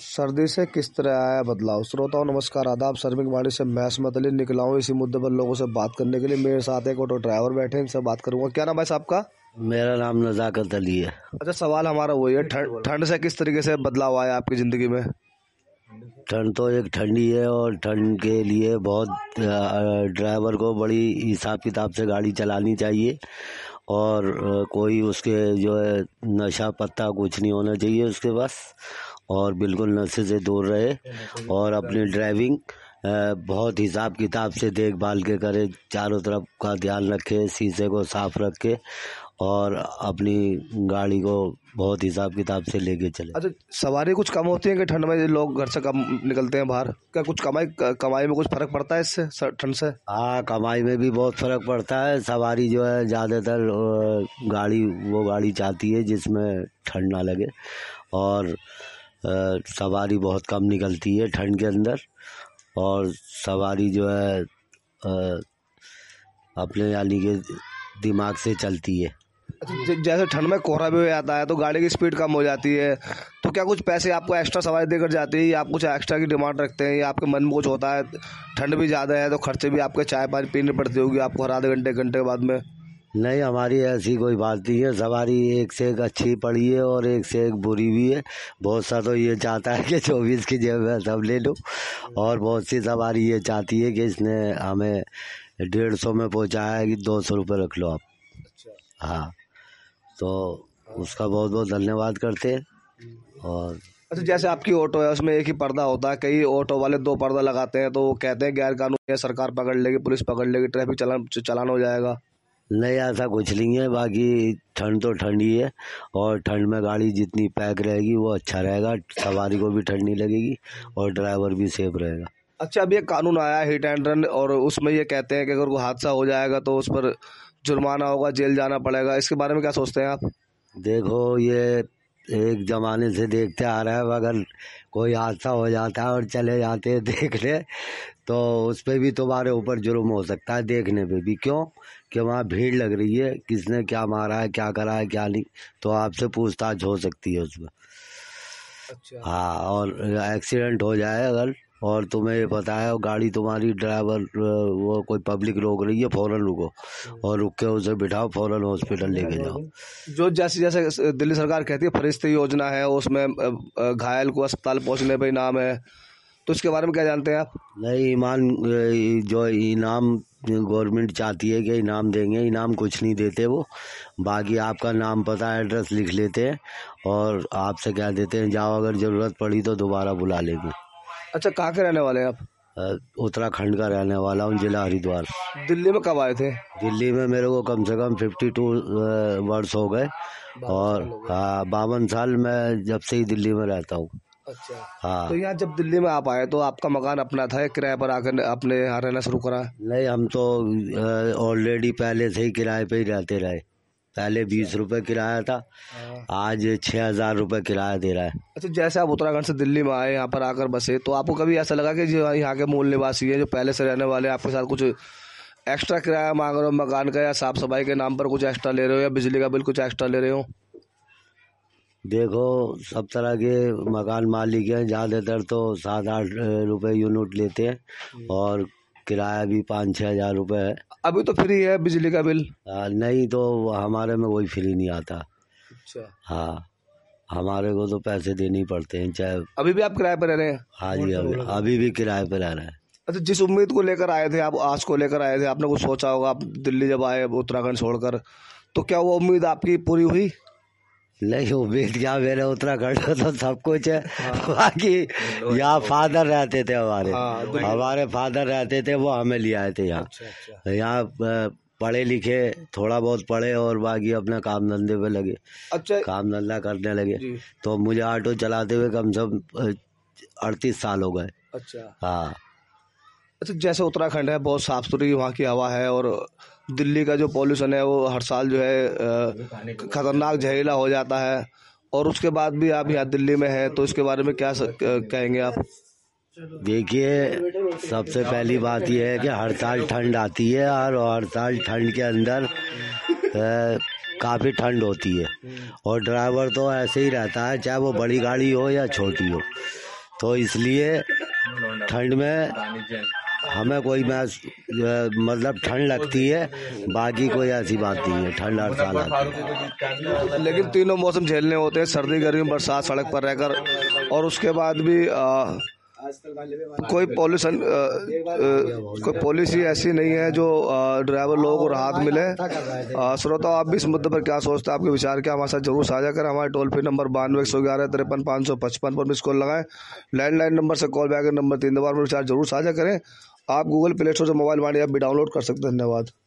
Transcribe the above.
सर्दी से किस तरह आया बदलाव। श्रोताओं नमस्कार, आदाब। शर्मिक वाणी से मैं असमत अली निकला हूँ इसी मुद्दे पर लोगों से बात करने के लिए। मेरे साथ एक ऑटो ड्राइवर बैठे हैं, इनसे बात करूंगा। क्या नाम है साहब का? मेरा नाम नजाकत अली है। अच्छा, सवाल हमारा वही है, ठंड से किस तरीके से बदलाव आया आपकी जिंदगी में? ठंड तो एक ठंडी है और ठंड के लिए बहुत ड्राइवर को बड़ी हिसाब किताब से गाड़ी चलानी चाहिए और कोई उसके जो है नशा पत्ता कुछ नहीं होना चाहिए उसके पास, और बिल्कुल नशे से दूर रहे और अपनी ड्राइविंग बहुत हिसाब किताब से देखभाल के करे, चारों तरफ का ध्यान रखे, शीशे को साफ रखे और अपनी गाड़ी को बहुत हिसाब किताब से लेके चले। अच्छा, सवारी कुछ कम होती है कि ठंड में लोग घर से कम निकलते हैं बाहर? क्या कुछ कमाई में कुछ फर्क पड़ता है इससे, ठंड से? हाँ, कमाई में भी बहुत फर्क पड़ता है। सवारी जो है ज़्यादातर वो गाड़ी चाहती है जिसमें ठंड ना लगे, और सवारी बहुत कम निकलती है ठंड के अंदर, और सवारी जो है अपने यानी के दिमाग से चलती है। अच्छा, जैसे ठंड में कोहरा भी हो जाता है तो गाड़ी की स्पीड कम हो जाती है, तो क्या कुछ पैसे आपको एक्स्ट्रा सवारी देकर जाती है या आप कुछ एक्स्ट्रा की डिमांड रखते हैं या आपके मन में कुछ होता है? ठंड भी ज़्यादा है तो खर्चे भी आपके चाय पानी पीनी पड़ती होगी आपको हर आधे घंटे घंटे के बाद में। नहीं, हमारी ऐसी कोई बात नहीं है। सवारी एक से एक अच्छी पड़ी है और एक से एक बुरी भी है। बहुत सा तो ये चाहता है कि 24 की जेब में सब ले लो, और बहुत सी सवारी ये चाहती है कि इसने हमें 150 में पहुंचाया है कि 200 रुपये रख लो आप। अच्छा। हाँ, तो उसका बहुत बहुत धन्यवाद करते हैं। और अच्छा, जैसे आपकी ऑटो है उसमें एक ही पर्दा होता है, कई ऑटो वाले 2 पर्दा लगाते हैं तो वो कहते हैं गैर कानूनी है, सरकार पकड़ लेगी, पुलिस पकड़ लेगी, ट्रैफिक चालान हो जाएगा। नहीं, ऐसा कुछ नहीं है। बाकी ठंड तो ठंड ही है और ठंड में गाड़ी जितनी पैक रहेगी वो अच्छा रहेगा, सवारी को भी ठंड नहीं लगेगी और ड्राइवर भी सेफ रहेगा। अच्छा, अभी एक कानून आया है हिट एंड रन, और उसमें ये कहते हैं कि अगर कोई हादसा हो जाएगा तो उस पर जुर्माना होगा, जेल जाना पड़ेगा। इसके बारे में क्या सोचते हैं आप? देखो, ये एक जमाने से देखते आ रहा है, अगर कोई हादसा हो जाता है और चले जाते हैं देखने, तो उस पर भी तुम्हारे ऊपर जुर्म हो सकता है, देखने पे भी। क्यों? कि वहाँ भीड़ लग रही है, किसने क्या मारा है, क्या करा है, क्या नहीं, तो आपसे पूछताछ हो सकती है उसमें। अच्छा। हाँ, और एक्सीडेंट हो जाए अगर, और तुम्हें ये पता है गाड़ी तुम्हारी ड्राइवर वो कोई पब्लिक रोक रही है, फौरन रुको और रुक के उसे बिठाओ, फौरन हॉस्पिटल लेके जाओ। जो जैसे जैसे दिल्ली सरकार कहती है फरिश्ते योजना है, उसमें घायल को अस्पताल पहुंचने पे इनाम है, तो इसके बारे में क्या जानते हैं आप? नहीं, जो इनाम गवर्नमेंट चाहती है कि इनाम देंगे, इनाम कुछ नहीं देते वो। बाकी आपका नाम पता एड्रेस लिख लेते हैं और आपसे कह देते हैं जाओ, अगर ज़रूरत पड़ी तो दोबारा बुला लेंगे। अच्छा, कहाँ के रहने वाले हैं आप? उत्तराखंड का रहने वाला हूँ, जिला हरिद्वार। दिल्ली में कब आए थे? दिल्ली में मेरे को कम से कम 52 वर्ष हो गए, और हाँ 52 साल मैं जब से ही दिल्ली में रहता हूँ। अच्छा। हाँ। तो यहाँ जब दिल्ली में आप आए तो आपका मकान अपना था या किराए पर आकर अपने यहाँ रहना शुरू करा? नहीं, हम तो ऑलरेडी पहले से ही किराए पे ही रहते रहे। पहले 20 रुपए किराया था, आज 6,000 रुपये किराया दे रहा है। अच्छा, जैसे आप उत्तराखंड से दिल्ली में आए, यहाँ पर आकर बसे, तो आपको कभी ऐसा लगा कि जो यहाँ के मूल निवासी है, जो पहले से रहने वाले, आपके साथ कुछ एक्स्ट्रा किराया मांग रहे हो मकान का, या साफ सफाई के नाम पर कुछ एक्स्ट्रा ले रहे हो, या बिजली का बिल कुछ एक्स्ट्रा ले रहे हो? देखो, सब तरह के मकान मालिक हैं, ज़्यादातर तो 7-8 रुपये यूनिट लेते हैं और किराया भी 5-6 हज़ार रुपये है। अभी तो फ्री है बिजली का बिल? नहीं, तो हमारे में कोई फ्री नहीं आता। अच्छा। हाँ, हमारे को तो पैसे देने ही पड़ते हैं, चाहे। अभी भी आप किराए पर रह रहे हैं? हाँ जी, अभी भी किराए पर रह रहे हैं। अच्छा, जिस उम्मीद को लेकर आए थे आप, आज को लेकर आए थे, आपने कुछ सोचा होगा, आप दिल्ली जब आए उत्तराखंड छोड़कर, तो क्या वो उम्मीद आपकी पूरी हुई? नहीं, उम्मीद क्या, मेरे उत्तराखंड में तो सब कुछ है। बाकी यहाँ फादर रहते थे हमारे फादर रहते थे, वो हमें ले आए थे यहाँ। अच्छा। यहाँ पढ़े लिखे, थोड़ा बहुत पढ़े और बाकी अपने काम धंधे पे लगे। अच्छा। काम धंधा करने लगे, तो मुझे ऑटो चलाते हुए कम से कम 38 साल हो गए। अच्छा। हाँ। अच्छा, जैसे उत्तराखंड है, बहुत साफ सुथरी वहाँ की हवा है, और दिल्ली का जो पॉल्यूशन है वो हर साल जो है खतरनाक जहरीला हो जाता है, और उसके बाद भी आप यहाँ दिल्ली में है, तो इसके बारे में क्या कहेंगे आप? देखिए, सबसे पहली बात यह है कि हर साल ठंड आती है और हर साल ठंड के अंदर काफ़ी ठंड होती है, और ड्राइवर तो ऐसे ही रहता है, चाहे वो बड़ी गाड़ी हो या छोटी हो। तो इसलिए ठंड में हमें कोई मतलब ठंड लगती है, बाकी कोई ऐसी बात नहीं है, ठंड हर साल आती है। लेकिन तीनों मौसम झेलने होते हैं, सर्दी गर्मी बरसात, सड़क पर रहकर, और उसके बाद भी कोई पॉलिसी ऐसी नहीं है जो ड्राइवर लोगों को राहत मिले। श्रोता, आप भी इस मुद्दे पर क्या सोचते हैं, आपके विचार क्या हमारे साथ जरूर साझा करें। हमारे टोल फ्री नंबर 92-111-53-555 पर मिस कॉल लगाएं। लैंडलाइन नंबर से कॉल बैक नंबर 3 बार विचार जरूर साझा करें। आप गूगल प्ले स्टोर से मोबाइल वाणी ऐप भी डाउनलोड कर सकते हैं। धन्यवाद।